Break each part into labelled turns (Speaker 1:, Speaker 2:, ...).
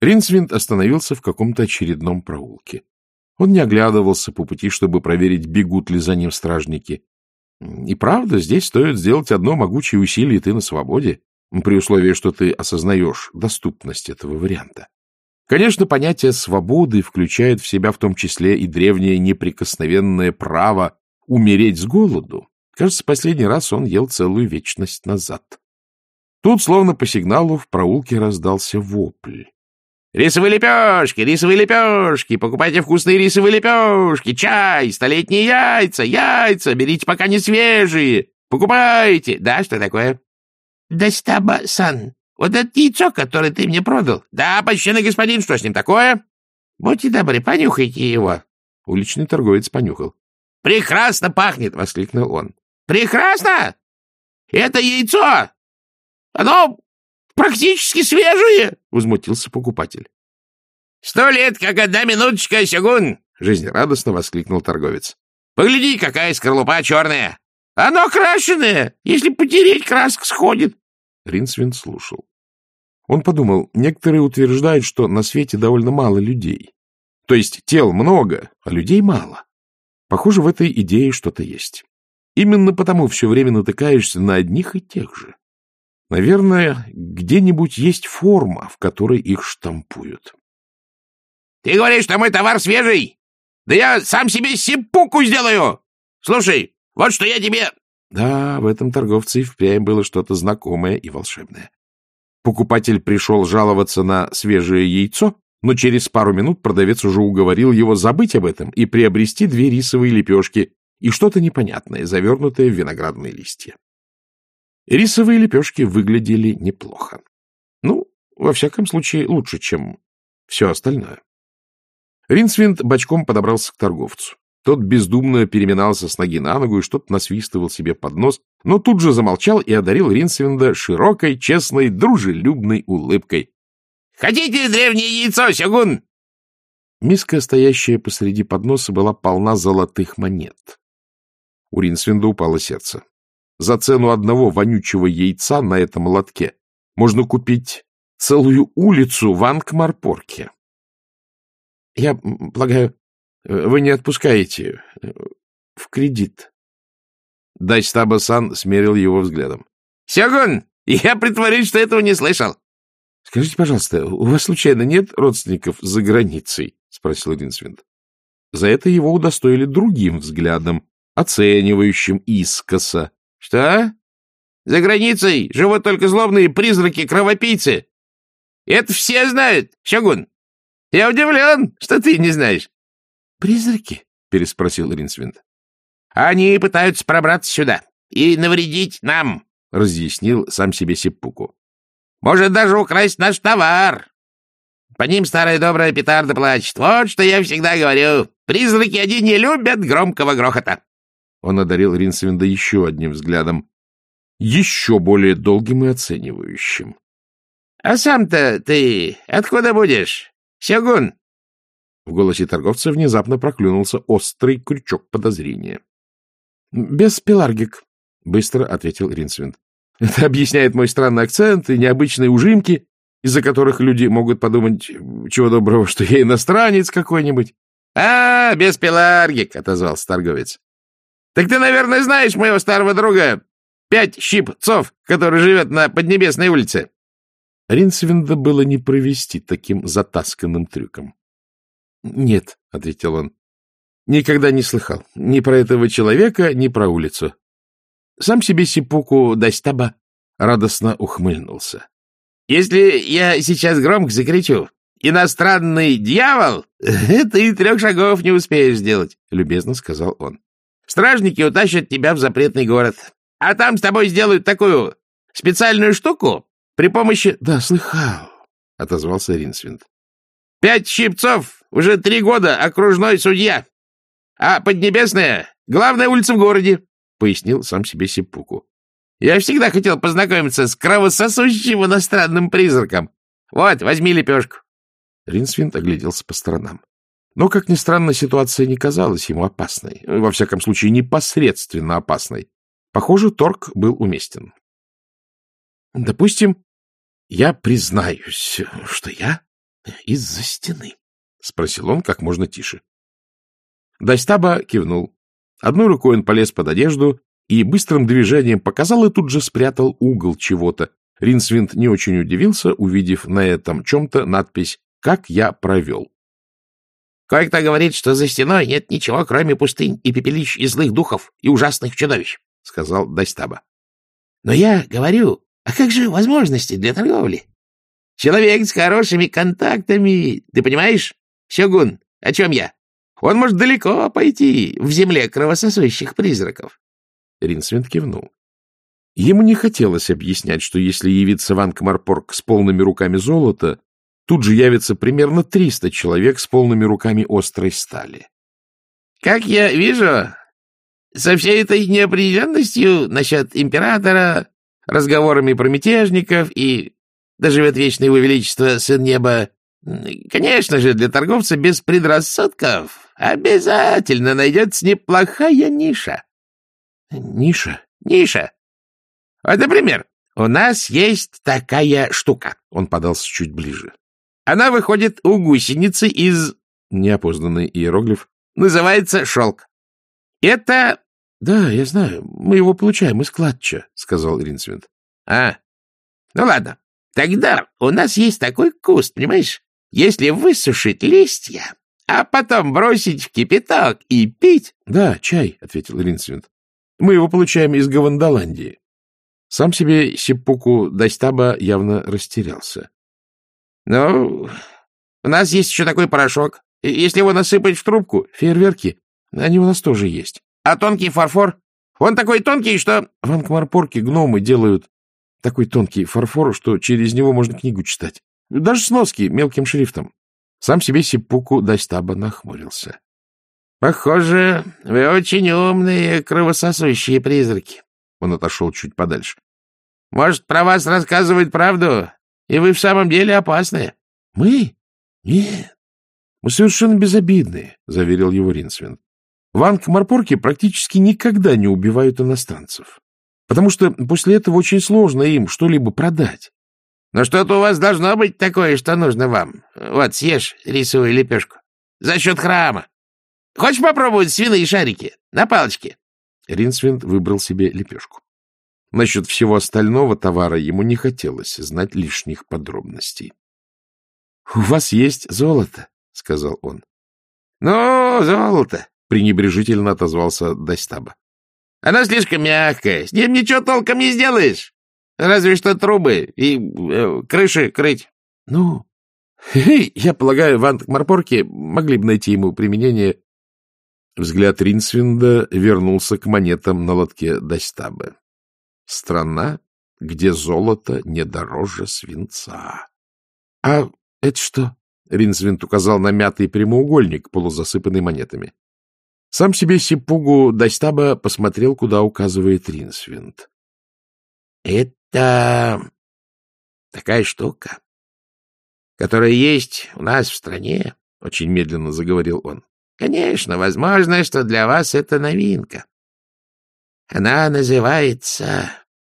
Speaker 1: Ринсвинд остановился в каком-то очередном проулке. Он не оглядывался по пути, чтобы проверить, бегут ли за ним стражники. И правда, здесь стоит сделать одно могучее усилие, и ты на свободе, при условии, что ты осознаешь доступность этого варианта. Конечно, понятие свободы включает в себя в том числе и древнее неприкосновенное право умереть с голоду. Кажется, последний раз он ел целую вечность назад. Тут, словно по сигналу, в проулке раздался вопль.
Speaker 2: «Рисовые лепешки! Рисовые лепешки! Покупайте вкусные рисовые лепешки! Чай! Столетние яйца! Яйца! Берите, пока не свежие! Покупайте!» «Да, что такое?»
Speaker 3: «Дастаба-сан, вот это яйцо, которое ты мне продал».
Speaker 2: «Да, почтенный господин, что с ним такое?»
Speaker 3: «Будьте добры, понюхайте его».
Speaker 1: Уличный торговец понюхал.
Speaker 2: «Прекрасно пахнет!» — воскликнул он.
Speaker 3: «Прекрасно! Это яйцо! Оно практически свежее!» — возмутился покупатель.
Speaker 2: 100 лет, как одна минуточка, сёгун! — жизнерадостно воскликнул торговец. — Погляди, какая скорлупа черная!
Speaker 3: Оно крашеное! Если потереть, краска сходит.
Speaker 1: Ринсвинд слушал. Он подумал, некоторые утверждают, что на свете довольно мало людей. То есть тел много, а людей мало. Похоже, в этой идее что-то есть. Именно потому все время натыкаешься на одних и тех же. Наверное, где-нибудь есть форма, в которой их штампуют.
Speaker 2: — Ты говоришь, что мой товар свежий? Да я сам себе сиппуку сделаю! Слушай, вот что я тебе...
Speaker 1: Да, в этом торговце и впрямь было что-то знакомое и волшебное. Покупатель пришел жаловаться на свежее яйцо, но через пару минут продавец уже уговорил его забыть об этом и приобрести 2 рисовые лепешки и что-то непонятное, завернутое в виноградные листья. Рисовые лепешки выглядели неплохо. Ну, во всяком случае, лучше, чем все остальное. Ринсвинд бочком подобрался к торговцу. Тот бездумно переминался с ноги на ногу и что-то насвистывал себе под нос, но тут же замолчал и одарил Ринсвинда широкой, честной, дружелюбной улыбкой.
Speaker 2: — Хотите древнее яйцо, сёгун?
Speaker 1: Миска, стоящая посреди подноса, была полна золотых монет. У Ринсвинда упало сердце. За цену одного вонючего яйца на этом лотке можно купить целую улицу в Анкмарпорке. — Я полагаю, вы не отпускаете в кредит. Дайстаба-сан смерил его взглядом.
Speaker 2: — Сёгун, я притворюсь, что этого не слышал.
Speaker 1: — Скажите, пожалуйста, у вас случайно нет родственников за границей? — спросил Ринсвинд. За это его удостоили другим взглядом, оценивающим искоса.
Speaker 2: — Что? За границей живут только злобные призраки-кровопийцы. Это все знают, сёгун. Я удивлен, что ты не знаешь.
Speaker 3: — Призраки?
Speaker 1: — переспросил Ринсвинд.
Speaker 2: — Они пытаются пробраться сюда и навредить нам,
Speaker 1: — разъяснил сам себе Сиппуку.
Speaker 2: — Может, даже украсть наш товар. По ним старая добрая петарда плачет. Вот что я всегда говорю. Призраки они не любят громкого грохота.
Speaker 1: Он одарил Ринсвинда еще одним взглядом, еще более долгим и оценивающим.
Speaker 2: — А сам-то ты откуда будешь, сёгун?
Speaker 1: В голосе торговца внезапно проклюнулся острый крючок подозрения. — Без пеларгик, — быстро ответил Ринсвинд. — Это объясняет мой странный акцент и необычные ужимки, из-за которых люди могут подумать, чего доброго, что я иностранец какой-нибудь.
Speaker 2: — А, без пеларгик, — отозвался торговец. — Так ты, наверное, знаешь моего старого друга 5 щипцов, который живет на Поднебесной улице.
Speaker 1: Ринсвинда было не провести таким затасканным трюком. — Нет, — ответил он, — никогда не слыхал ни про этого человека, ни про улицу. Сам себе Сиппуку Дайстаба радостно ухмыльнулся.
Speaker 2: — Если я сейчас громко закричу «Иностранный дьявол!», ты и 3 шагов не успеешь сделать, — любезно сказал он. — Стражники утащат тебя в запретный город, а там с тобой сделают такую специальную штуку при помощи... —
Speaker 1: Да, слыхал, — отозвался Ринсвинд.
Speaker 2: 5 щипцов, уже 3 года окружной судья. А Поднебесная — главная улица в городе, — пояснил сам себе Сиппуку. Я всегда хотел познакомиться с кровососущим иностранным призраком. Вот, возьми лепешку.
Speaker 1: Ринсвинд огляделся по сторонам. Но, как ни странно, ситуация не казалась ему опасной. Во всяком случае, непосредственно опасной. Похоже, торг был уместен. Допустим, я признаюсь, что я — Из-за стены, — спросил он как можно тише. Дайстаба кивнул. Одной рукой он полез под одежду и быстрым движением показал и тут же спрятал угол чего-то. Ринсвинд не очень удивился, увидев на этом чем-то надпись «Как я провел».
Speaker 3: — Кое-кто говорит, что за стеной нет ничего, кроме пустынь и пепелищ и злых духов и ужасных чудовищ, — сказал Дайстаба. — Но я говорю, а как же возможности для торговли? Человек с хорошими контактами, ты понимаешь, Сёгун, о чем я? Он может далеко пойти в земле кровососущих призраков.
Speaker 1: Ринсвинд кивнул. Ему не хотелось объяснять, что если явится в Анкмарпорг с полными руками золота, тут же явится примерно 300 человек с полными руками острой стали.
Speaker 3: — Как я вижу, со всей этой неопределенностью насчет императора, разговорами про мятежников и доживет вечное его величество, сын неба, конечно же, для торговца без предрассудков обязательно найдется неплохая ниша.
Speaker 1: — Ниша?
Speaker 3: — Ниша. Вот, например, у нас есть такая штука.
Speaker 1: Он подался чуть ближе.
Speaker 3: Она выходит у гусеницы из...
Speaker 1: Неопознанный иероглиф.
Speaker 3: Называется шелк. Это...
Speaker 1: — Да, я знаю. Мы его получаем из клатча, — сказал Ринсвинд.
Speaker 3: — Ну ладно. Тогда у нас есть такой куст, понимаешь? Если высушить листья, а потом бросить в кипяток и пить...
Speaker 1: — Да, чай, — ответил Ринсвинд. — Мы его получаем из Гавандаландии. Сам себе Сиппуку Дайстаба явно растерялся.
Speaker 3: — Ну, у нас есть еще такой порошок. Если его насыпать в трубку...
Speaker 1: — Фейерверки? Они у нас тоже есть.
Speaker 3: — А тонкий фарфор? Он такой тонкий, что...
Speaker 1: — В Анкмарпорке гномы делают такой тонкий фарфор, что через него можно книгу читать. Даже сноски мелким шрифтом. Сам себе Сиппуку Дайстаба нахмурился.
Speaker 3: — Похоже, вы очень умные кровососущие призраки.
Speaker 1: Он отошел чуть подальше.
Speaker 3: — Может, про вас рассказывают правду, и вы в самом деле опасные?
Speaker 1: — Мы? Нет. Мы совершенно безобидные, — заверил его Ринсвинд. В Анкмарпорке практически никогда не убивают иностранцев, потому что после этого очень сложно им что-либо продать.
Speaker 3: — Но что-то у вас должно быть такое, что нужно вам. Вот, съешь рисовую лепешку. За счет храма. Хочешь попробовать свиные шарики на палочке?
Speaker 1: Ринсвинд выбрал себе лепешку. Насчет всего остального товара ему не хотелось знать лишних подробностей. — У вас есть золото, — сказал он.
Speaker 3: — Ну, золото,
Speaker 1: — пренебрежительно отозвался Дайстаба.
Speaker 3: — Оно слишком мягкое, с ним ничего толком не сделаешь. Разве что трубы и крыши крыть.
Speaker 1: — Ну, я полагаю, в Анкмарпорке могли бы найти ему применение. Взгляд Ринсвинда вернулся к монетам на лотке Дайстабы. Страна, где золото не дороже свинца. — А это что? — Ринсвинд указал на мятый прямоугольник, полузасыпанный монетами. Сам себе Сиппугу Дайстаба посмотрел, куда указывает Ринсвинд.
Speaker 3: — Это такая штука, которая есть у нас в стране, — очень медленно заговорил он. — Конечно, возможно, что для вас это новинка. Она называется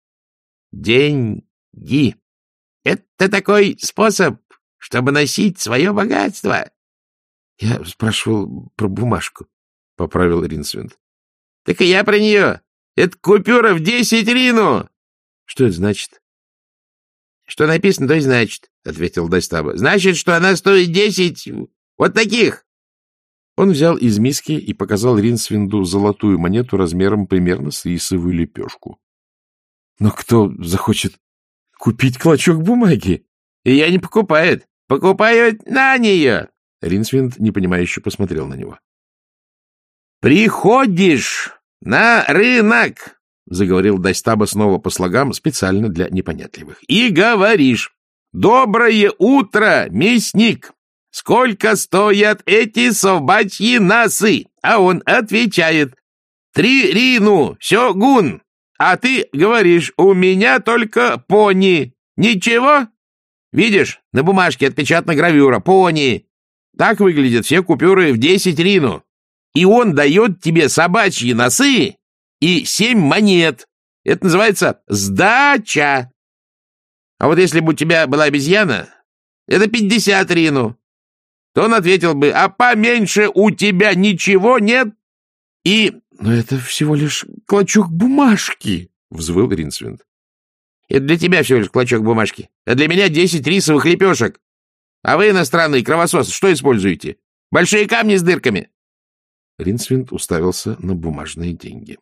Speaker 3: деньги. Это такой способ, чтобы носить свое богатство.
Speaker 1: — Я спрашивал про бумажку, — поправил Ринсвинд.
Speaker 3: — Так и я про нее. Это купюра в 10 рину.
Speaker 1: — Что это значит?
Speaker 3: — Что написано, то и значит, — ответил Дайстаба. — Значит, что она стоит 10 вот таких.
Speaker 1: Он взял из миски и показал Ринсвинду золотую монету размером примерно с рисовую лепешку. — Но кто захочет купить клочок бумаги?
Speaker 3: — Ее не покупают. Покупают на нее.
Speaker 1: Ринсвинд непонимающе посмотрел на него.
Speaker 3: — Приходишь на рынок, — заговорил Дайстаба снова по слогам, специально для непонятливых, — и говоришь: «Доброе утро, мясник! Сколько стоят эти собачьи носы?» А он отвечает: 3 рину, сёгун. А ты говоришь: «У меня только пони». Ничего? Видишь, на бумажке отпечатана гравюра «Пони». Так выглядят все купюры в 10 рину. И он дает тебе собачьи носы и 7 монет. Это называется сдача. А вот если бы у тебя была обезьяна,
Speaker 2: это 50 рину, то он ответил бы: а поменьше у тебя ничего нет? И...
Speaker 1: Но это всего лишь клочок бумажки, — взвыл Ринсвинд.
Speaker 2: Это для тебя всего лишь клочок бумажки, а для меня 10 рисовых лепешек. А вы, иностранные кровососы, что используете? Большие камни с дырками.
Speaker 1: Ринсвинд уставился на бумажные деньги.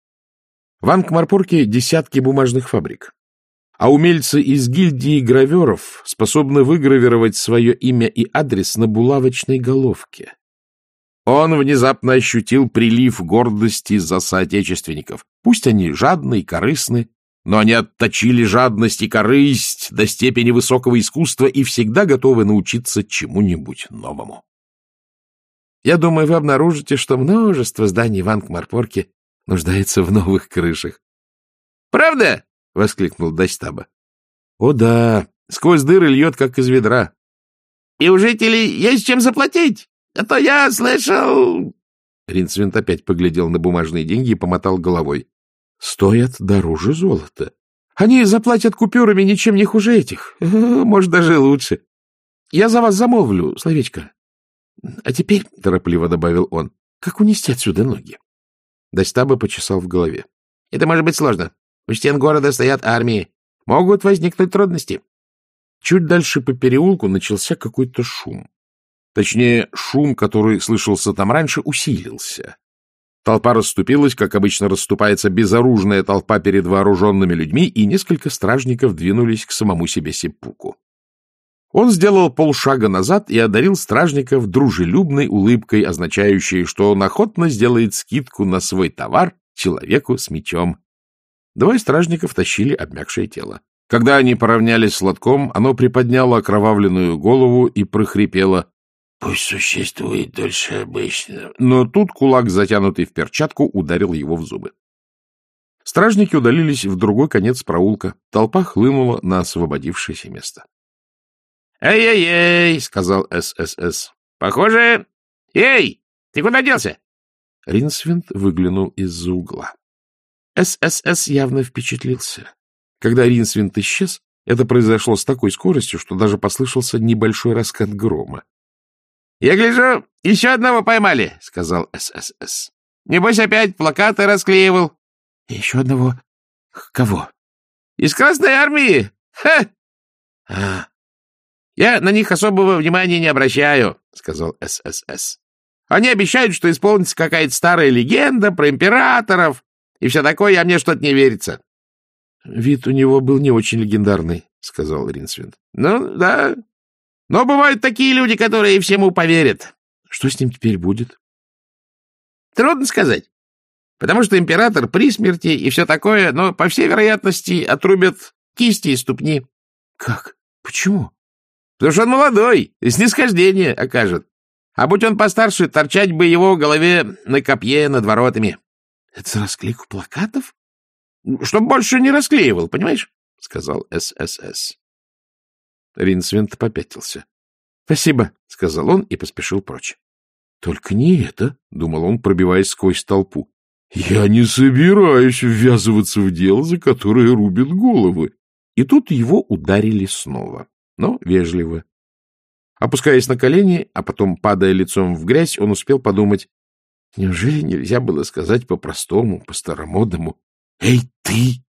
Speaker 1: В Анкмарпорке десятки бумажных фабрик, а умельцы из гильдии граверов способны выгравировать свое имя и адрес на булавочной головке. Он внезапно ощутил прилив гордости за соотечественников. Пусть они жадны и корыстны, но они отточили жадность и корысть до степени высокого искусства и всегда готовы научиться чему-нибудь новому. Я думаю, вы обнаружите, что множество зданий в Анкмарпорке нуждается в новых крышах. —
Speaker 2: Правда?
Speaker 1: — воскликнул Дайстаба. — О да, сквозь дыры льет, как из ведра.
Speaker 2: — И у жителей есть чем заплатить? А то я слышал...
Speaker 1: Ринсвинд опять поглядел на бумажные деньги и помотал головой. — Стоят дороже золота. Они заплатят купюрами ничем не хуже этих. Может, даже лучше. Я за вас замолвлю словечко. А теперь, — торопливо добавил он, — как унести отсюда ноги? Дайстаба почесал в голове.
Speaker 2: — Это может быть сложно. У стен города стоят армии. Могут возникнуть трудности.
Speaker 1: Чуть дальше по переулку начался какой-то шум. Точнее, шум, который слышался там раньше, усилился. Толпа расступилась, как обычно расступается безоружная толпа перед вооруженными людьми, и несколько стражников двинулись к самому себе Сеппуку. Он сделал полшага назад и одарил стражников дружелюбной улыбкой, означающей, что он охотно сделает скидку на свой товар человеку с мечом. Двое стражников тащили обмякшее тело. Когда они поравнялись с лотком, оно приподняло окровавленную голову и прохрипело: «Пусть существует дольше обычного». Но тут кулак, затянутый в перчатку, ударил его в зубы. Стражники удалились в другой конец проулка. Толпа хлынула на освободившееся место.
Speaker 2: «Эй-эй-эй!» — сказал ССС. «Похоже... Эй, ты куда делся?»
Speaker 1: Ринсвинд выглянул из-за угла. ССС явно впечатлился. Когда Ринсвинд исчез, это произошло с такой скоростью, что даже послышался небольшой раскат грома.
Speaker 2: — Я гляжу, еще одного поймали, — сказал ССС. — Небось, опять плакаты расклеивал.
Speaker 1: — Еще одного? Кого?
Speaker 2: — Из Красной Армии. Ха! — Я на них особого внимания не обращаю, — сказал ССС. — Они обещают, что исполнится какая-то старая легенда про императоров и все такое, а мне что-то не верится.
Speaker 1: — Вид у него был не очень легендарный, — сказал Ринсвинд.
Speaker 2: — Ну, да. Но бывают такие люди, которые всему поверят.
Speaker 1: Что с ним теперь будет?
Speaker 2: Трудно сказать. Потому что император при смерти и все такое, но, по всей вероятности, отрубят кисти и ступни.
Speaker 1: Как? Почему?
Speaker 2: Потому что он молодой, и снисхождение окажет. А будь он постарше, торчать бы его в голове на копье над воротами.
Speaker 1: Это за расклейку плакатов?
Speaker 2: Чтоб больше не расклеивал, понимаешь? — сказал ССС.
Speaker 1: Ринсвинд попятился. — Спасибо, — сказал он и поспешил прочь. — Только не это, — думал он, пробиваясь сквозь толпу. — Я не собираюсь ввязываться в дело, за которое рубят головы. И тут его ударили снова, но вежливо. Опускаясь на колени, а потом падая лицом в грязь, он успел подумать: неужели нельзя было сказать по-простому, по-старомодному: «Эй, ты!»